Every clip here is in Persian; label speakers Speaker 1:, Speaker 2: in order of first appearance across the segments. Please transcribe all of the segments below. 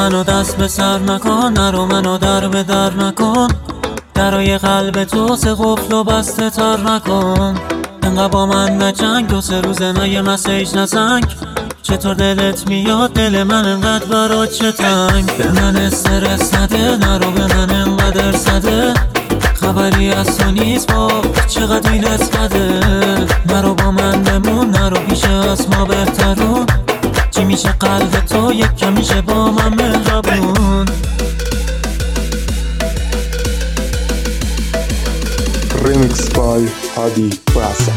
Speaker 1: منو دست به سر نکن، نرو منو در به در نکن. درای قلب تو سه قفل و بسته تر نکن. انقدر با من نجنگ، دو سه روزه نه یه مسیج نزنگ. چطور دلت میاد دل من انقدر برات چه تنگ؟ به من استرس نده، نرو به من انقدر صده. خبری از تو نیست با چقدر اینت بده. نرو با من بمون، نرو پیش از ما بهترون. چی میشه قلب تو یک کم میشه با من مهربون.
Speaker 2: Remix by Hadi Prasa.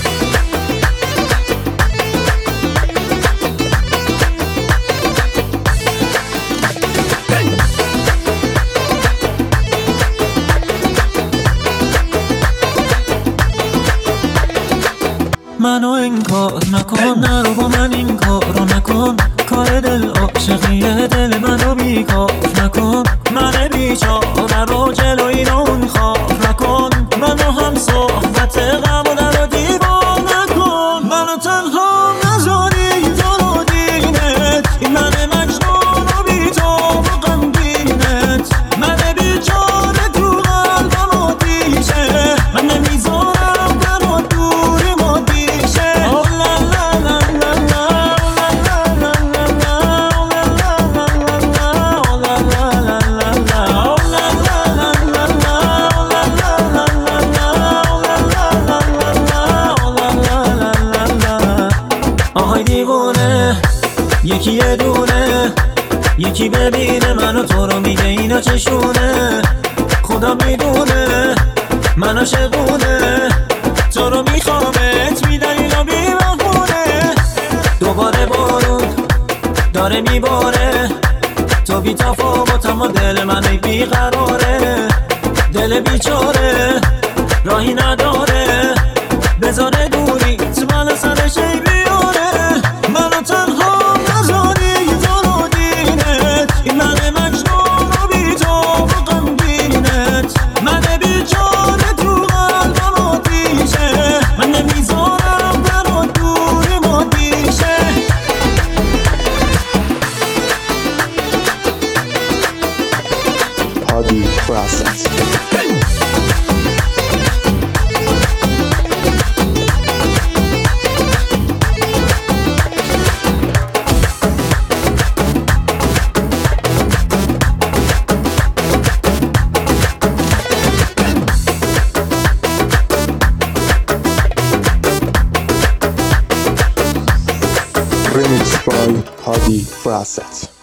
Speaker 1: منو انکار نکن، نرو با من این کارو نکن. کار دل عاشقیه، دل منو بیکار نکن. من بیچاره رو جلوی اون خوار نکن. منو هم صحبت غم و در و دیوار نکن. منو تنها نذاری تو رو دینت. این من مجنون و بی تو و غمگینت. من بیچاره تو قلبم آتیشه. من نمیذارم برات دوری مادیشه. آهای دیوونه یکی یه دونه، یکی ببینه منو تو رو میگه اینا چشونه. خدا میدونه من عاشقونه، تو رو میخوامت میدلیل و بی‌بهونه. دوباره بارون داره میباره، تو بی تفاوت اما دل من ای بیقراره. دل بیچاره راهی نداره، بذاره دوری تو من سرش ای بیاره. منو تنها نذاری تو رو دینت. این من مجنون و بی تو و غمگینت. من بیچاره تو قلبم آتیشه. من نمیذارم برات دوری مادیشه.
Speaker 2: Hadi Prasa. Remix by Hadi Prasa.